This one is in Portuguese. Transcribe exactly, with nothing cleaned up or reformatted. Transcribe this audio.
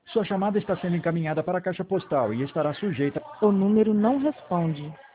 Sua chamada está sendo encaminhada para a caixa postal e estará sujeita. O número não responde.